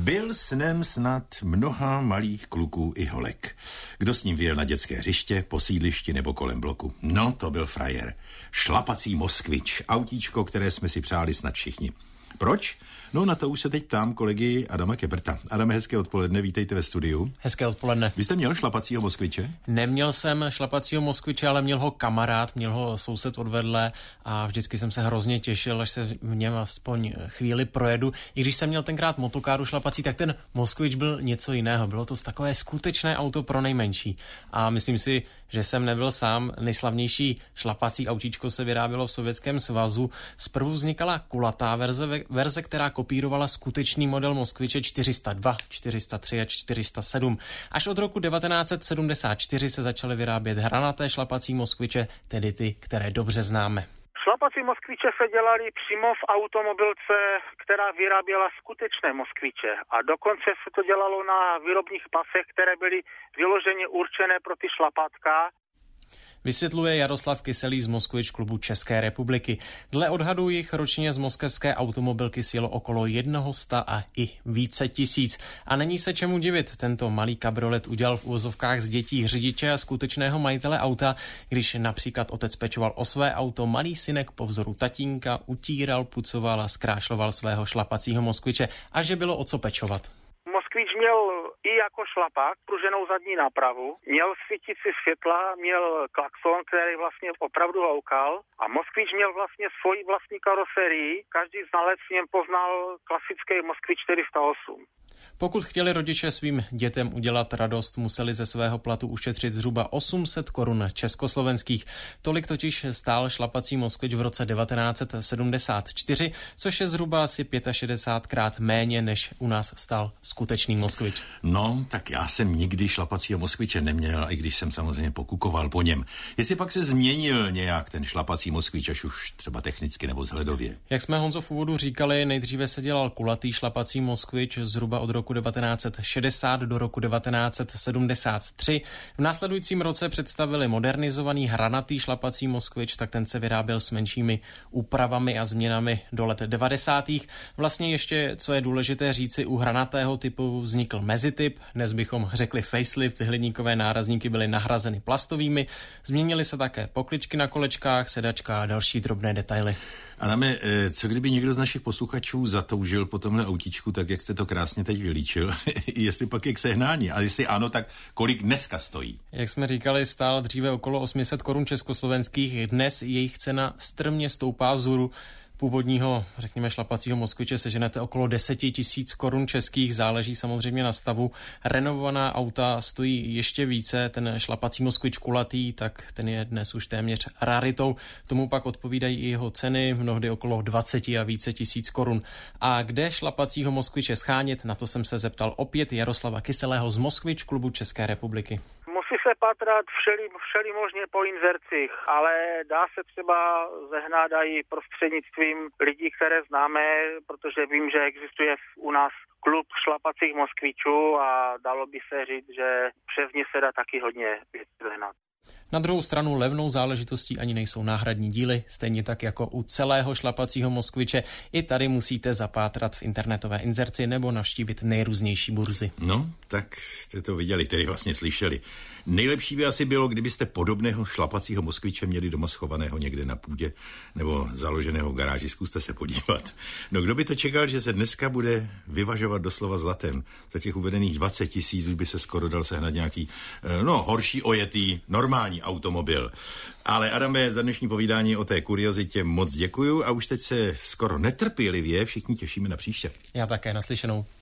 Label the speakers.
Speaker 1: Byl snem snad mnoha malých kluků i holek. Kdo s ním vyjel na dětské hřiště, po sídlišti nebo kolem bloku? No, to byl frajer. Šlapací Moskvič, autíčko, které jsme si přáli snad všichni. Proč? No, na to už se teď ptám kolegy Adama Keberta. Adame, hezké odpoledne, vítejte ve studiu.
Speaker 2: Hezké odpoledne.
Speaker 1: Vy jste měl šlapacího Moskviče?
Speaker 2: Neměl jsem šlapacího Moskviče, ale měl ho kamarád, měl ho soused od vedle a vždycky jsem se hrozně těšil, až se v něm aspoň chvíli projedu. I když jsem měl tenkrát motokáru šlapací, tak ten Moskvič byl něco jiného. Bylo to takové skutečné auto pro nejmenší. A myslím si, že jsem nebyl sám. Nejslavnější šlapací autíčko se vyrábělo v Sovětském svazu. Zprvu vznikala kulatá verze, která kopírovala skutečný model Moskviče 402, 403 a 407. Až od roku 1974 se začaly vyrábět hranaté šlapací Moskviče, tedy ty, které dobře známe.
Speaker 3: Šlapací Moskviče se dělali přímo v automobilce, která vyráběla skutečné Moskviče. A dokonce se to dělalo na výrobních pasech, které byly vyloženě určené pro ty šlapatka.
Speaker 2: Vysvětluje Jaroslav Kyselý z Moskvič klubu České republiky. Dle odhadu jich ročně z moskevské automobilky sjelo okolo 100 a i více tisíc. A není se čemu divit, tento malý kabriolet udělal v uvozovkách z dětí řidiče a skutečného majitele auta. Když například otec pečoval o své auto, malý synek po vzoru tatínka utíral, pucoval a zkrášloval svého šlapacího Moskviče, a že bylo o co pečovat.
Speaker 3: Moskvič měl i jako šlapák pruženou zadní nápravu, měl svítící světla, měl klaxon, který vlastně opravdu houkal, a Moskvič měl vlastně svoji vlastní karoserii. Každý znalec v něm poznal klasický Moskvič 408.
Speaker 2: Pokud chtěli rodiče svým dětem udělat radost, museli ze svého platu ušetřit zhruba 800 korun československých. Tolik totiž stál šlapací Moskvič v roce 1974, což je zhruba asi 65krát méně, než u nás stál skutečný Moskvič.
Speaker 1: No, tak já jsem nikdy šlapacího Moskviče neměl, i když jsem samozřejmě pokukoval po něm. Jestli pak se změnil nějak ten šlapací Moskvič, až už třeba technicky nebo vzhledově.
Speaker 2: Jak jsme, Honzo, v úvodu říkali, nejdříve se dělal kulatý šlapací Moskvič zhruba od roku 1960 do roku 1973. V následujícím roce představili modernizovaný hranatý šlapací Moskvič, tak ten se vyráběl s menšími úpravami a změnami do let 90. Vlastně ještě, co je důležité říci, u hranatého typu vznikl mezityp, dnes bychom řekli facelift, hliníkové nárazníky byly nahrazeny plastovými, změnily se také pokličky na kolečkách, sedačka a další drobné detaily.
Speaker 1: Adame, co kdyby někdo z našich posluchačů zatoužil po tomhle autíčku, tak jak jste to krásně teď vylíčil, jestli pak je k sehnání, a jestli ano, tak kolik dneska stojí?
Speaker 2: Jak jsme říkali, stál dříve okolo 800 korun československých, dnes jejich cena strmě stoupá vzhůru. Původního, řekněme, šlapacího Moskviče seženete okolo 10 000 korun českých, záleží samozřejmě na stavu. Renovovaná auta stojí ještě více, ten šlapací Moskvič kulatý, tak ten je dnes už téměř raritou. Tomu pak odpovídají i jeho ceny, mnohdy okolo 20 a více tisíc korun. A kde šlapacího Moskviče schánět, na to jsem se zeptal opět Jaroslava Kyselého z Moskvič klubu České republiky.
Speaker 3: Musí se patrat všeli možně po inzercích, ale dá se třeba zehnat i prostřednictvím lidí, které známe, protože vím, že existuje u nás klub šlapacích Moskvičů a dalo by se říct, že přes ně se dá taky hodně zehnat.
Speaker 2: Na druhou stranu levnou záležitostí ani nejsou náhradní díly, stejně tak jako u celého šlapacího Moskviče. I tady musíte zapátrat v internetové inzerci nebo navštívit nejrůznější burzy.
Speaker 1: No, tak jste to viděli, tedy vlastně slyšeli. Nejlepší by asi bylo, kdybyste podobného šlapacího Moskviče měli doma schovaného někde na půdě nebo založeného v garáži. Zkuste se podívat. No, kdo by to čekal, že se dneska bude vyvažovat doslova zlatem? Za těch uvedených 20 000 už by se skoro dal sehnat nějaký, horší ojetý, normální automobil. Ale Adame, za dnešní povídání o té kuriozitě moc děkuju a už teď se skoro netrpělivě všichni těšíme na příště.
Speaker 2: Já také, naslyšenou.